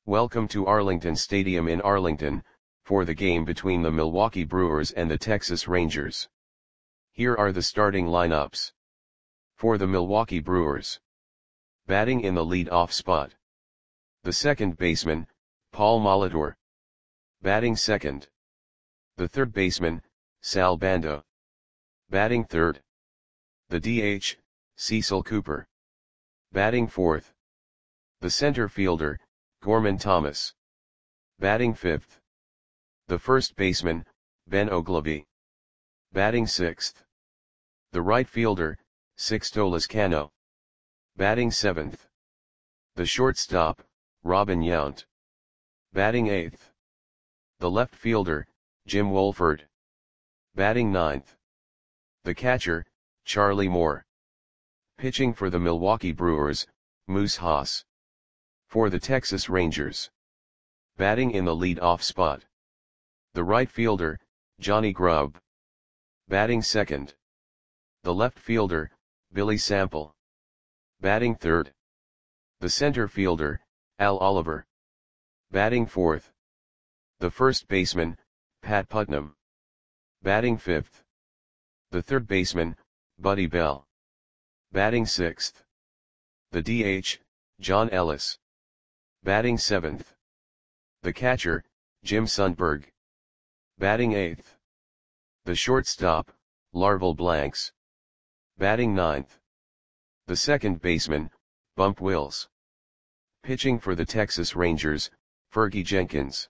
Welcome to Arlington Stadium in Arlington, for the game between the Milwaukee Brewers and the Texas Rangers. Here are the starting lineups. For the Milwaukee Brewers. Batting in the lead-off spot. The second baseman, Paul Molitor. Batting second. The third baseman, Sal Bando. Batting third. The DH, Cecil Cooper. Batting fourth. The center fielder, Gorman Thomas. Batting fifth. The first baseman, Ben Oglivie. Batting sixth. The right fielder, Sixto Lezcano. Batting seventh. The shortstop, Robin Yount. Batting eighth. The left fielder, Jim Wolford. Batting ninth. The catcher, Charlie Moore. Pitching for the Milwaukee Brewers, Moose Haas. For the Texas Rangers. Batting in the lead-off spot. The right fielder, Johnny Grubb. Batting second. The left fielder, Billy Sample. Batting third. The center fielder, Al Oliver. Batting fourth. The first baseman, Pat Putnam. Batting fifth. The third baseman, Buddy Bell. Batting sixth. The DH, John Ellis. Batting seventh. The catcher, Jim Sundberg. Batting eighth. The shortstop, Larval Blanks. Batting ninth. The second baseman, Bump Wills. Pitching for the Texas Rangers, Fergie Jenkins.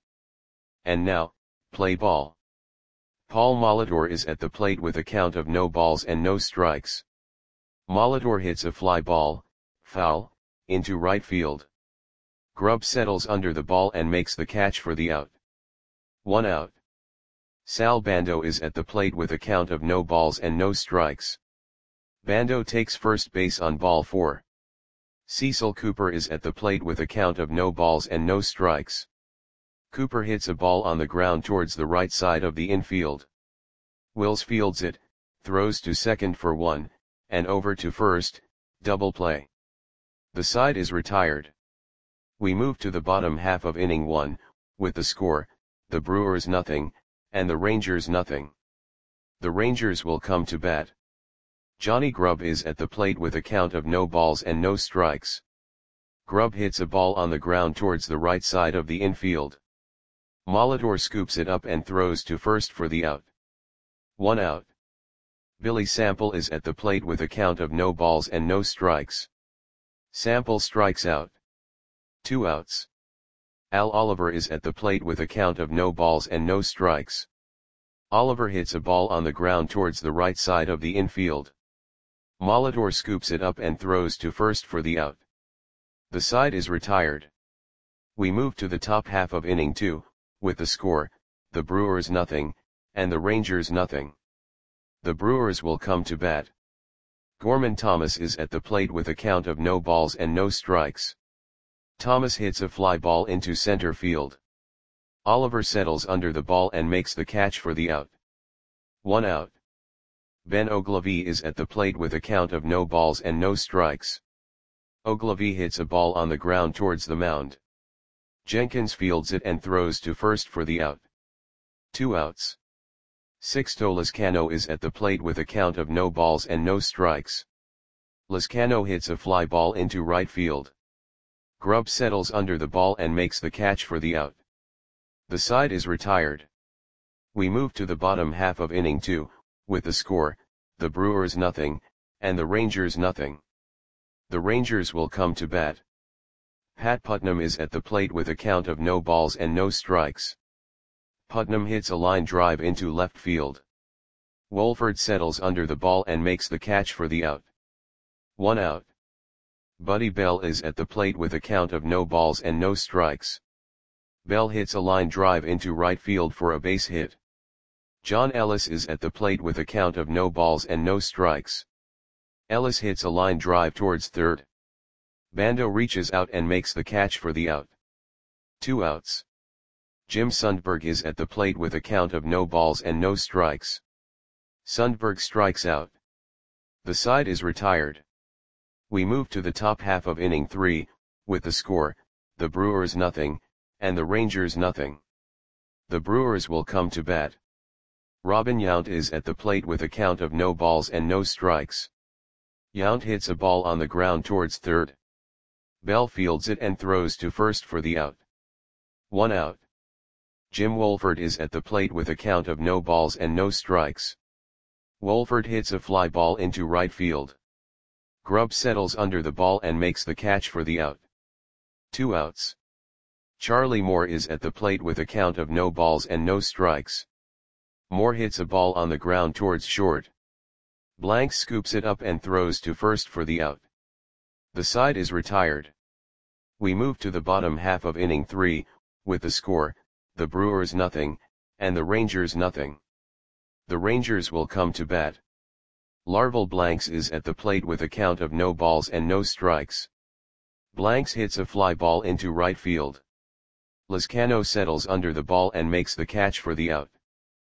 And now, play ball. Paul Molitor is at the plate with a count of no balls and no strikes. Molitor hits a fly ball, foul, into right field. Grubb settles under the ball and makes the catch for the out. 1 out. Sal Bando is at the plate with a count of no balls and no strikes. Bando takes first base on ball 4. Cecil Cooper is at the plate with a count of no balls and no strikes. Cooper hits a ball on the ground towards the right side of the infield. Wills fields it, throws to second for 1, and over to first, double play. The side is retired. We move to the bottom half of inning 1, with the score, the Brewers nothing, and the Rangers nothing. The Rangers will come to bat. Johnny Grubb is at the plate with a count of no balls and no strikes. Grubb hits a ball on the ground towards the right side of the infield. Molitor scoops it up and throws to first for the out. 1 out. Billy Sample is at the plate with a count of no balls and no strikes. Sample strikes out. 2 outs. Al Oliver is at the plate with a count of no balls and no strikes. Oliver hits a ball on the ground towards the right side of the infield. Molitor scoops it up and throws to first for the out. The side is retired. We move to the top half of inning 2, with the score, the Brewers nothing, and the Rangers nothing. The Brewers will come to bat. Gorman Thomas is at the plate with a count of no balls and no strikes. Thomas hits a fly ball into center field. Oliver settles under the ball and makes the catch for the out. 1 out. Ben Oglivie is at the plate with a count of no balls and no strikes. Oglivie hits a ball on the ground towards the mound. Jenkins fields it and throws to first for the out. 2 outs. Sixto Lezcano is at the plate with a count of no balls and no strikes. Lezcano hits a fly ball into right field. Grubb settles under the ball and makes the catch for the out. The side is retired. We move to the bottom half of inning 2, with the score, the Brewers nothing, and the Rangers nothing. The Rangers will come to bat. Pat Putnam is at the plate with a count of no balls and no strikes. Putnam hits a line drive into left field. Wolford settles under the ball and makes the catch for the out. 1 out. Buddy Bell is at the plate with a count of no balls and no strikes. Bell hits a line drive into right field for a base hit. John Ellis is at the plate with a count of no balls and no strikes. Ellis hits a line drive towards third. Bando reaches out and makes the catch for the out. 2 outs. Jim Sundberg is at the plate with a count of no balls and no strikes. Sundberg strikes out. The side is retired. We move to the top half of inning 3, with the score, the Brewers nothing, and the Rangers nothing. The Brewers will come to bat. Robin Yount is at the plate with a count of no balls and no strikes. Yount hits a ball on the ground towards third. Bell fields it and throws to first for the out. 1 out. Jim Wohlford is at the plate with a count of no balls and no strikes. Wohlford hits a fly ball into right field. Grubb settles under the ball and makes the catch for the out. 2 outs. Charlie Moore is at the plate with a count of no balls and no strikes. Moore hits a ball on the ground towards short. Blanks scoops it up and throws to first for the out. The side is retired. We move to the bottom half of inning 3, with the score, the Brewers nothing, and the Rangers nothing. The Rangers will come to bat. Larval Blanks is at the plate with a count of no balls and no strikes. Blanks hits a fly ball into right field. Lezcano settles under the ball and makes the catch for the out.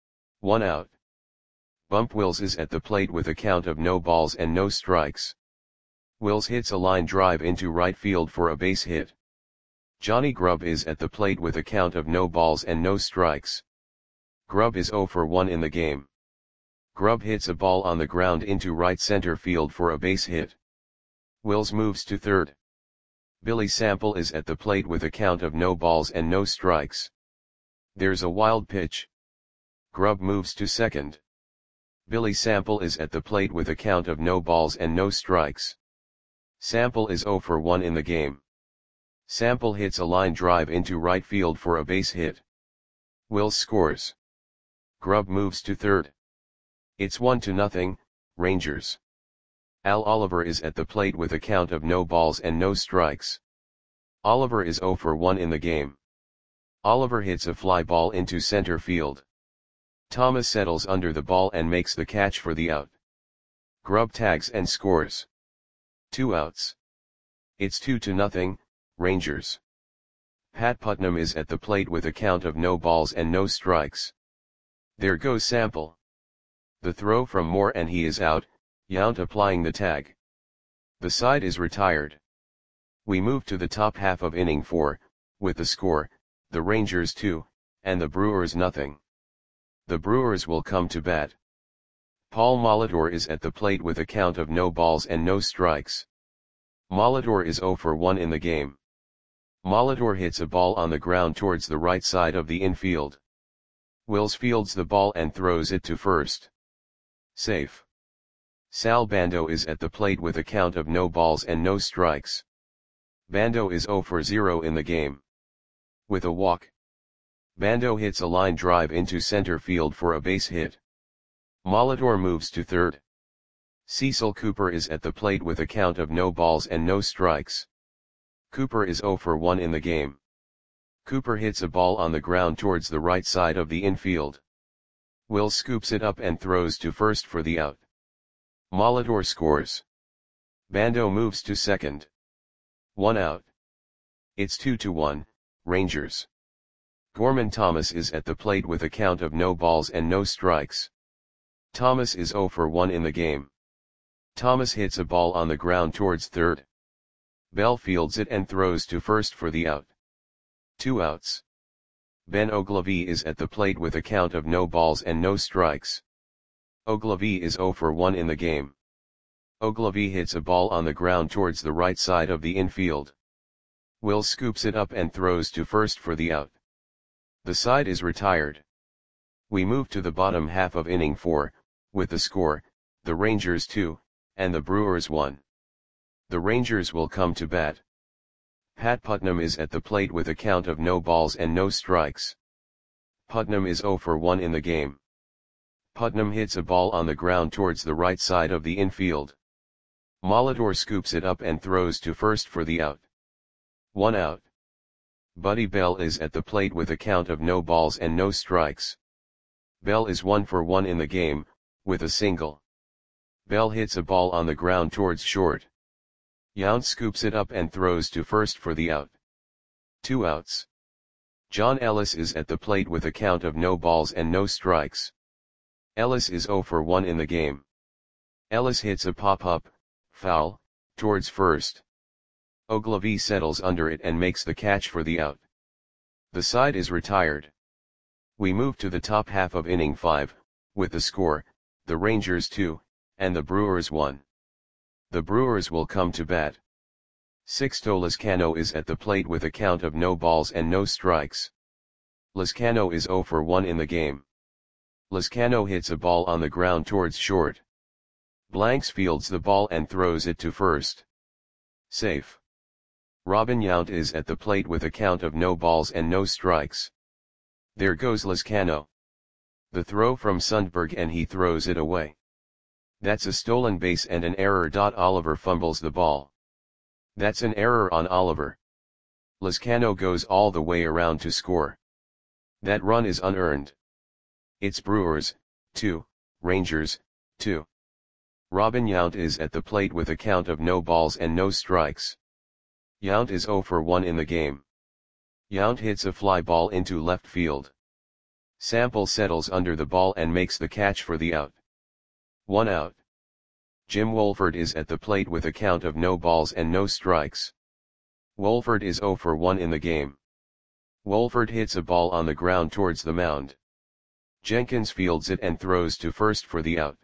1 out. Bump Wills is at the plate with a count of no balls and no strikes. Wills hits a line drive into right field for a base hit. Johnny Grubb is at the plate with a count of no balls and no strikes. Grubb is 0 for 1 in the game. Grubb hits a ball on the ground into right center field for a base hit. Wills moves to third. Billy Sample is at the plate with a count of no balls and no strikes. There's a wild pitch. Grubb moves to second. Billy Sample is at the plate with a count of no balls and no strikes. Sample is 0 for 1 in the game. Sample hits a line drive into right field for a base hit. Wills scores. Grubb moves to third. It's 1-0, Rangers. Al Oliver is at the plate with a count of no balls and no strikes. Oliver is 0 for 1 in the game. Oliver hits a fly ball into center field. Thomas settles under the ball and makes the catch for the out. Grubb tags and scores. 2 outs. It's 2-0, Rangers. Pat Putnam is at the plate with a count of no balls and no strikes. There goes Sample. The throw from Moore and he is out, Yount applying the tag. The side is retired. We move to the top half of inning 4, with the score, the Rangers 2, and the Brewers nothing. The Brewers will come to bat. Paul Molitor is at the plate with a count of no balls and no strikes. Molitor is 0 for 1 in the game. Molitor hits a ball on the ground towards the right side of the infield. Wills fields the ball and throws it to first. Safe. Sal Bando is at the plate with a count of no balls and no strikes. Bando is 0 for 0 in the game. With a walk. Bando hits a line drive into center field for a base hit. Molitor moves to third. Cecil Cooper is at the plate with a count of no balls and no strikes. Cooper is 0 for 1 in the game. Cooper hits a ball on the ground towards the right side of the infield. Wills scoops it up and throws to first for the out. Molitor scores. Bando moves to second. 1 out. It's 2-1, Rangers. Gorman Thomas is at the plate with a count of no balls and no strikes. Thomas is 0 for 1 in the game. Thomas hits a ball on the ground towards third. Bell fields it and throws to first for the out. 2 outs. Ben Ogilvie is at the plate with a count of no balls and no strikes. Ogilvie is 0 for 1 in the game. Ogilvie hits a ball on the ground towards the right side of the infield. Wills scoops it up and throws to first for the out. The side is retired. We move to the bottom half of inning 4, with the score, the Rangers 2, and the Brewers 1. The Rangers will come to bat. Pat Putnam is at the plate with a count of no balls and no strikes. Putnam is 0 for 1 in the game. Putnam hits a ball on the ground towards the right side of the infield. Molitor scoops it up and throws to first for the out. 1 out. Buddy Bell is at the plate with a count of no balls and no strikes. Bell is 1 for 1 in the game, with a single. Bell hits a ball on the ground towards short. Yount scoops it up and throws to first for the out. 2 outs. John Ellis is at the plate with a count of no balls and no strikes. Ellis is 0 for 1 in the game. Ellis hits a pop-up, foul, towards first. Ogilvy settles under it and makes the catch for the out. The side is retired. We move to the top half of inning 5, with the score, the Rangers 2, and the Brewers 1. The Brewers will come to bat. Sixto Lezcano is at the plate with a count of no balls and no strikes. Lezcano is 0 for 1 in the game. Lezcano hits a ball on the ground towards short. Blanks fields the ball and throws it to first. Safe. Robin Yount is at the plate with a count of no balls and no strikes. There goes Lezcano. The throw from Sundberg and he throws it away. That's a stolen base and an error. Oliver fumbles the ball. That's an error on Oliver. Lezcano goes all the way around to score. That run is unearned. It's Brewers, 2, Rangers, 2. Robin Yount is at the plate with a count of no balls and no strikes. Yount is 0 for 1 in the game. Yount hits a fly ball into left field. Sample settles under the ball and makes the catch for the out. 1 out. Jim Wohlford is at the plate with a count of no balls and no strikes. Wohlford is 0 for 1 in the game. Wohlford hits a ball on the ground towards the mound. Jenkins fields it and throws to first for the out.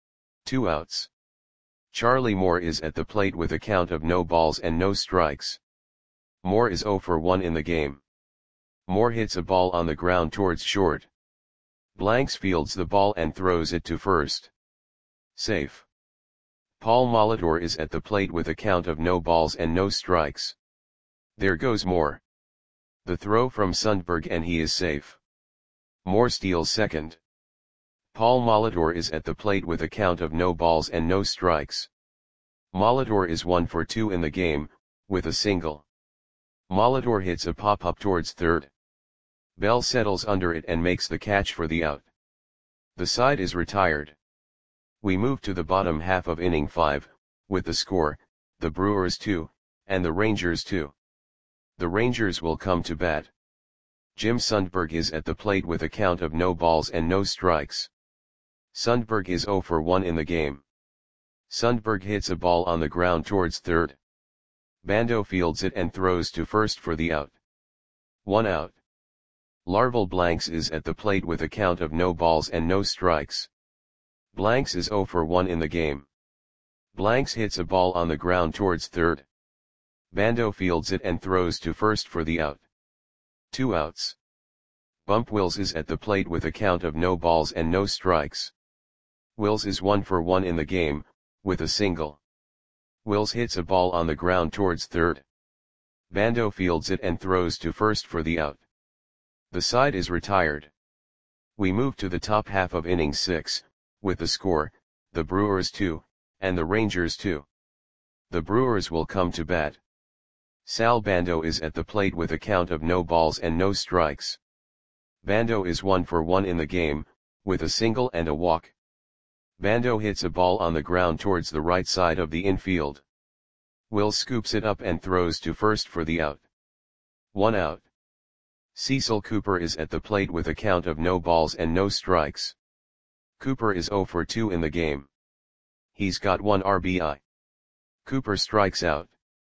2 outs. Charlie Moore is at the plate with a count of no balls and no strikes. Moore is 0 for 1 in the game. Moore hits a ball on the ground towards short. Blanks fields the ball and throws it to first. Safe. Paul Molitor is at the plate with a count of no balls and no strikes. There goes Moore. The throw from Sundberg and he is safe. Moore steals second. Paul Molitor is at the plate with a count of no balls and no strikes. Molitor is 1 for 2 in the game, with a single. Molitor hits a pop-up towards third. Bell settles under it and makes the catch for the out. The side is retired. We move to the bottom half of inning 5, with the score, the Brewers 2, and the Rangers 2. The Rangers will come to bat. Jim Sundberg is at the plate with a count of no balls and no strikes. Sundberg is 0 for 1 in the game. Sundberg hits a ball on the ground towards third. Bando fields it and throws to first for the out. 1 out. Larval Blanks is at the plate with a count of no balls and no strikes. Blanks is 0 for 1 in the game. Blanks hits a ball on the ground towards third. Bando fields it and throws to first for the out. 2 outs. Bump Wills is at the plate with a count of no balls and no strikes. Wills is 1 for 1 in the game, with a single. Wills hits a ball on the ground towards third. Bando fields it and throws to first for the out. The side is retired. We move to the top half of inning 6, with the score, the Brewers 2, and the Rangers 2. The Brewers will come to bat. Sal Bando is at the plate with a count of no balls and no strikes. Bando is 1 for 1 in the game, with a single and a walk. Bando hits a ball on the ground towards the right side of the infield. Wills scoops it up and throws to first for the out. 1 out. Cecil Cooper is at the plate with a count of no balls and no strikes. Cooper is 0 for 2 in the game. He's got 1 RBI. Cooper strikes out.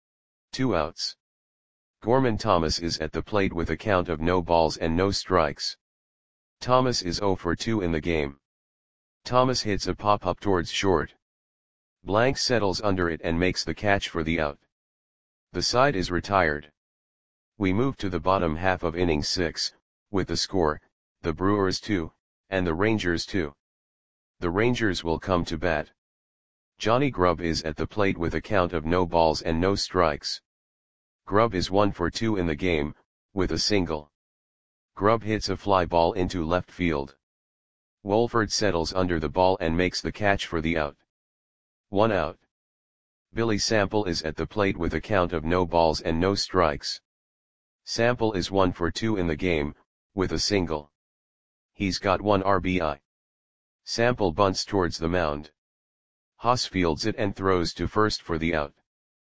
2 outs. Gorman Thomas is at the plate with a count of no balls and no strikes. Thomas is 0 for 2 in the game. Thomas hits a pop-up towards short. Blank settles under it and makes the catch for the out. The side is retired. We move to the bottom half of inning 6, with the score, the Brewers 2, and the Rangers 2. The Rangers will come to bat. Johnny Grubb is at the plate with a count of no balls and no strikes. Grubb is 1 for 2 in the game, with a single. Grubb hits a fly ball into left field. Wohlford settles under the ball and makes the catch for the out. 1 out. Billy Sample is at the plate with a count of no balls and no strikes. Sample is 1 for 2 in the game, with a single. He's got 1 RBI. Sample bunts towards the mound. Haas fields it and throws to first for the out.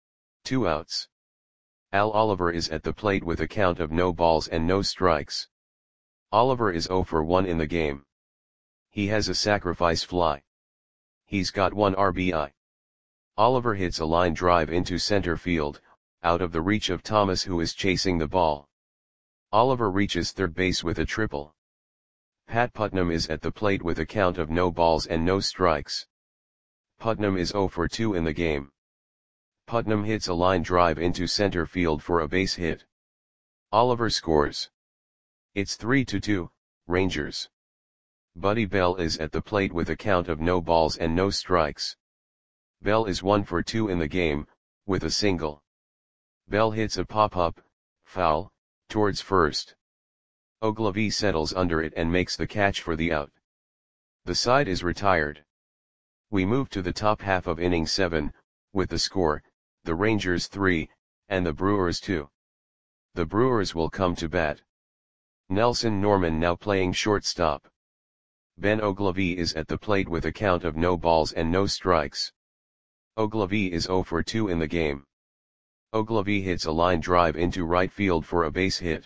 2 outs. Al Oliver is at the plate with a count of no balls and no strikes. Oliver is 0 for 1 in the game. He has a sacrifice fly. He's got 1 RBI. Oliver hits a line drive into center field, out of the reach of Thomas, who is chasing the ball. Oliver reaches third base with a triple. Pat Putnam is at the plate with a count of no balls and no strikes. Putnam is 0 for 2 in the game. Putnam hits a line drive into center field for a base hit. Oliver scores. It's 3-2, Rangers. Buddy Bell is at the plate with a count of no balls and no strikes. Bell is 1 for 2 in the game, with a single. Bell hits a pop-up, foul, towards first. Ogilvie settles under it and makes the catch for the out. The side is retired. We move to the top half of inning 7, with the score, the Rangers 3, and the Brewers 2. The Brewers will come to bat. Nelson Norman now playing shortstop. Ben Ogilvie is at the plate with a count of no balls and no strikes. Ogilvie is 0 for 2 in the game. Ogilvie hits a line drive into right field for a base hit.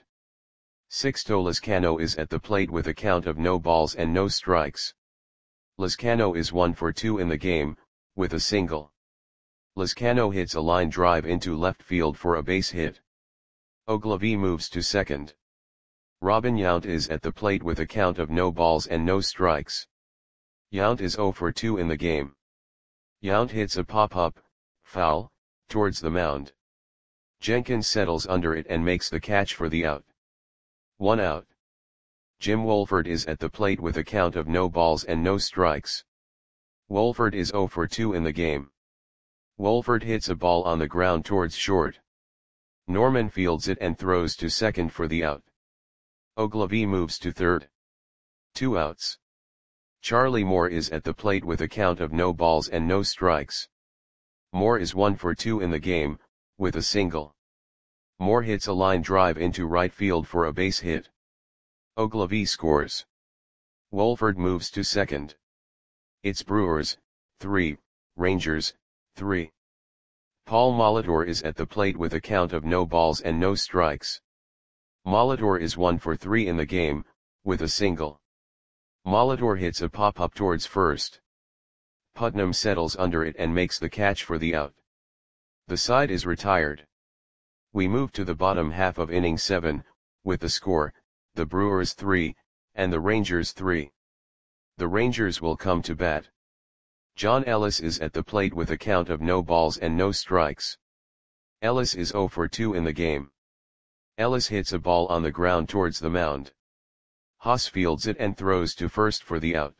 Sixto Lezcano is at the plate with a count of no balls and no strikes. Lezcano is 1 for 2 in the game, with a single. Lezcano hits a line drive into left field for a base hit. Ogilvie moves to second. Robin Yount is at the plate with a count of no balls and no strikes. Yount is 0 for 2 in the game. Yount hits a pop-up, foul, towards the mound. Jenkins settles under it and makes the catch for the out. 1 out. Jim Wolford is at the plate with a count of no balls and no strikes. Wolford is 0 for 2 in the game. Wolford hits a ball on the ground towards short. Norman fields it and throws to second for the out. Ogilvie moves to third. 2 outs. Charlie Moore is at the plate with a count of no balls and no strikes. Moore is 1 for 2 in the game, with a single. Moore hits a line drive into right field for a base hit. Ogilvie scores. Wolford moves to second. It's Brewers 3, Rangers 3. Paul Molitor is at the plate with a count of no balls and no strikes. Molitor is 1 for 3 in the game, with a single. Molitor hits a pop-up towards first. Putnam settles under it and makes the catch for the out. The side is retired. We move to the bottom half of inning 7, with the score, the Brewers 3, and the Rangers 3. The Rangers will come to bat. John Ellis is at the plate with a count of no balls and no strikes. Ellis is 0 for 2 in the game. Ellis hits a ball on the ground towards the mound. Haas fields it and throws to first for the out.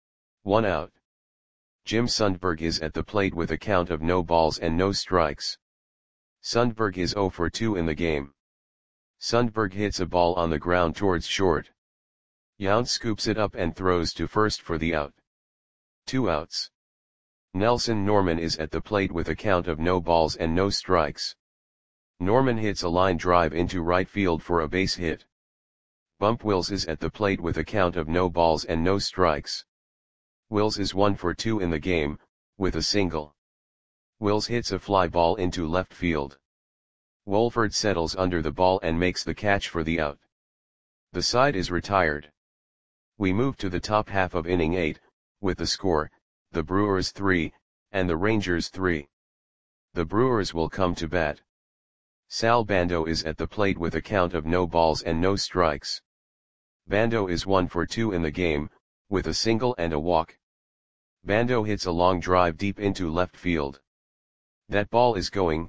1 out. Jim Sundberg is at the plate with a count of no balls and no strikes. Sundberg is 0 for 2 in the game. Sundberg hits a ball on the ground towards short. Yount scoops it up and throws to first for the out. 2 outs. Nelson Norman is at the plate with a count of no balls and no strikes. Norman hits a line drive into right field for a base hit. Bump Wills is at the plate with a count of no balls and no strikes. Wills is 1 for 2 in the game, with a single. Wills hits a fly ball into left field. Wolford settles under the ball and makes the catch for the out. The side is retired. We move to the top half of inning 8, with the score, the Brewers 3, and the Rangers 3. The Brewers will come to bat. Sal Bando is at the plate with a count of no balls and no strikes. Bando is 1 for 2 in the game, with a single and a walk. Bando hits a long drive deep into left field. That ball is going,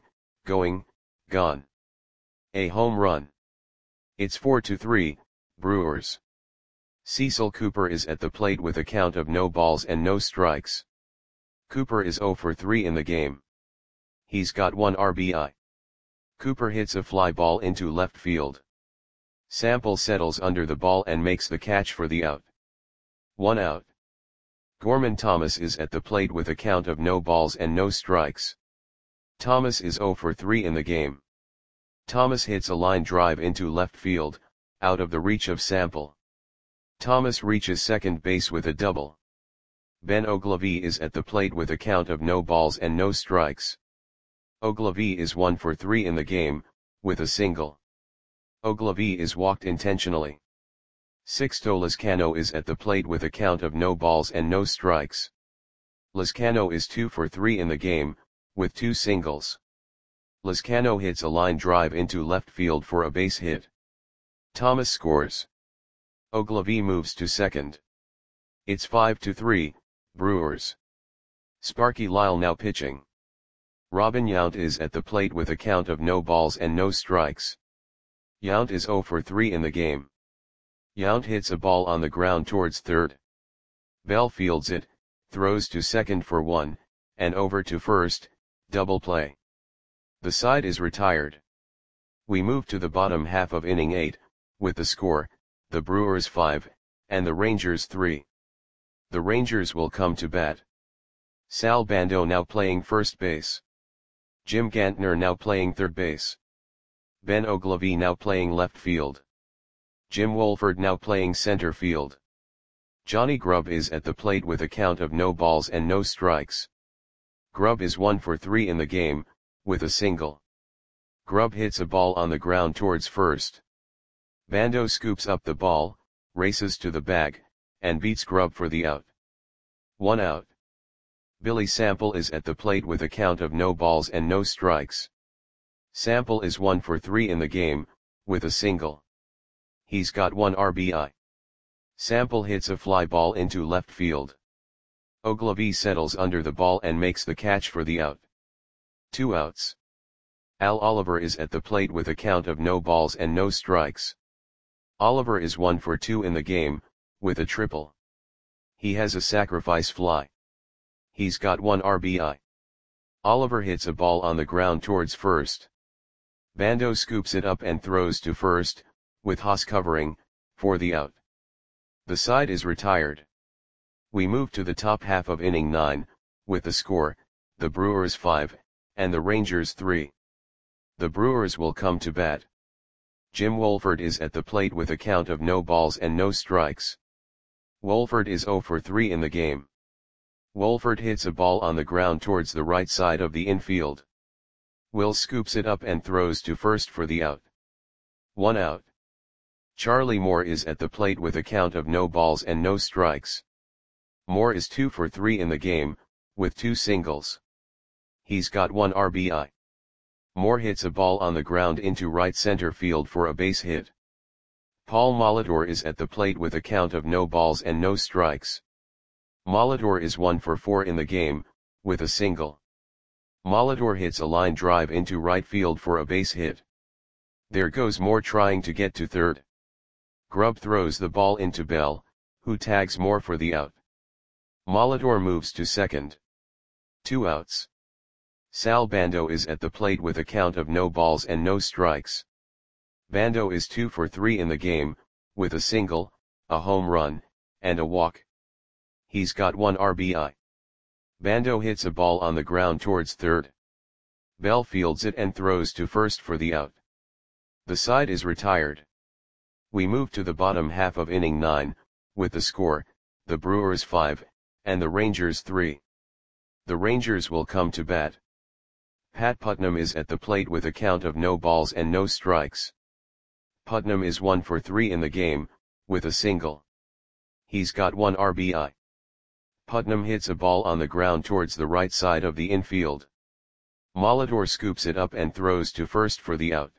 gone. A home run. It's 4-3, Brewers. Cecil Cooper is at the plate with a count of no balls and no strikes. Cooper is 0 for 3 in the game. He's got 1 RBI. Cooper hits a fly ball into left field. Sample settles under the ball and makes the catch for the out. 1 out. Gorman Thomas is at the plate with a count of no balls and no strikes. Thomas is 0 for 3 in the game. Thomas hits a line drive into left field, out of the reach of Sample. Thomas reaches second base with a double. Ben Ogilvie is at the plate with a count of no balls and no strikes. Ogilvie is 1 for 3 in the game, with a single. Ogilvie is walked intentionally. Sixto Lezcano is at the plate with a count of no balls and no strikes. Lezcano is 2 for 3 in the game, with 2 singles. Lezcano hits a line drive into left field for a base hit. Thomas scores. Ogilvy moves to second. It's 5-3, Brewers. Sparky Lyle now pitching. Robin Yount is at the plate with a count of no balls and no strikes. Yount is 0 for 3 in the game. Yount hits a ball on the ground towards third. Bell fields it, throws to second for 1, and over to first, double play. The side is retired. We move to the bottom half of inning 8, with the score, the Brewers 5, and the Rangers 3. The Rangers will come to bat. Sal Bando now playing first base. Jim Gantner now playing third base. Ben Ogilvy now playing left field. Jim Wolford now playing center field. Johnny Grubb is at the plate with a count of no balls and no strikes. Grubb is 1 for 3 in the game, with a single. Grubb hits a ball on the ground towards first. Bando scoops up the ball, races to the bag, and beats Grubb for the out. 1 out. Billy Sample is at the plate with a count of no balls and no strikes. Sample is 1 for 3 in the game, with a single. He's got 1 RBI. Sample hits a fly ball into left field. Ogilvy settles under the ball and makes the catch for the out. 2 outs. Al Oliver is at the plate with a count of no balls and no strikes. Oliver is 1 for 2 in the game, with a triple. He has a sacrifice fly. He's got 1 RBI. Oliver hits a ball on the ground towards first. Bando scoops it up and throws to first, with Haas covering, for the out. The side is retired. We move to the top half of inning 9, with the score, the Brewers 5, and the Rangers 3. The Brewers will come to bat. Jim Wolford is at the plate with a count of no balls and no strikes. Wolford is 0 for 3 in the game. Wolford hits a ball on the ground towards the right side of the infield. Will scoops it up and throws to first for the out. 1 out. Charlie Moore is at the plate with a count of no balls and no strikes. Moore is 2 for 3 in the game, with 2 singles. He's got 1 RBI. Moore hits a ball on the ground into right center field for a base hit. Paul Molitor is at the plate with a count of no balls and no strikes. Molitor is 1 for 4 in the game, with a single. Molitor hits a line drive into right field for a base hit. There goes Moore trying to get to third. Grubb throws the ball into Bell, who tags Moore for the out. Molitor moves to second. 2 outs. Sal Bando is at the plate with a count of no balls and no strikes. Bando is 2 for 3 in the game, with a single, a home run, and a walk. He's got 1 RBI. Bando hits a ball on the ground towards third. Bell fields it and throws to first for the out. The side is retired. We move to the bottom half of inning 9, with the score, the Brewers 5, and the Rangers 3. The Rangers will come to bat. Pat Putnam is at the plate with a count of no balls and no strikes. Putnam is 1 for 3 in the game, with a single. He's got 1 RBI. Putnam hits a ball on the ground towards the right side of the infield. Molitor scoops it up and throws to first for the out.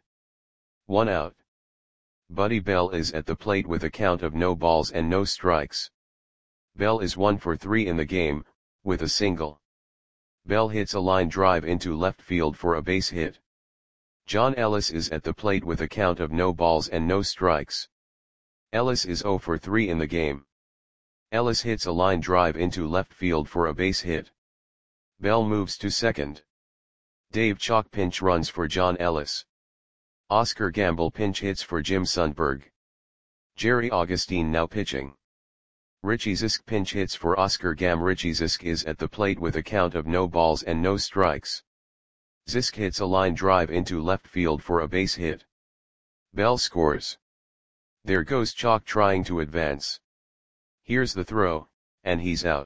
1 out. Buddy Bell is at the plate with a count of no balls and no strikes. Bell is 1 for 3 in the game, with a single. Bell hits a line drive into left field for a base hit. John Ellis is at the plate with a count of no balls and no strikes. Ellis is 0 for 3 in the game. Ellis hits a line drive into left field for a base hit. Bell moves to second. Dave Chalk pinch runs for John Ellis. Oscar Gamble pinch hits for Jim Sundberg. Jerry Augustine now pitching. Richie Zisk pinch hits for Oscar Gam. Richie Zisk is at the plate with a count of no balls and no strikes. Zisk hits a line drive into left field for a base hit. Bell scores. There goes Chalk trying to advance. Here's the throw, and he's out.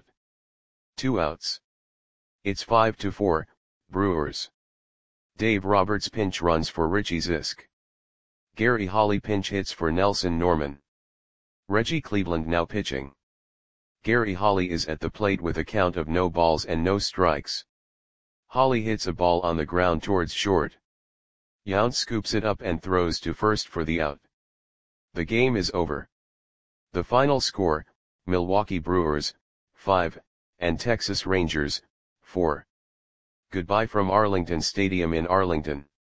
2 outs. It's 5-4, Brewers. Dave Roberts pinch runs for Richie Zisk. Gary Holly pinch hits for Nelson Norman. Reggie Cleveland now pitching. Gary Holly is at the plate with a count of no balls and no strikes. Holly hits a ball on the ground towards short. Yount scoops it up and throws to first for the out. The game is over. The final score, Milwaukee Brewers, 5, and Texas Rangers, 4. Goodbye from Arlington Stadium in Arlington.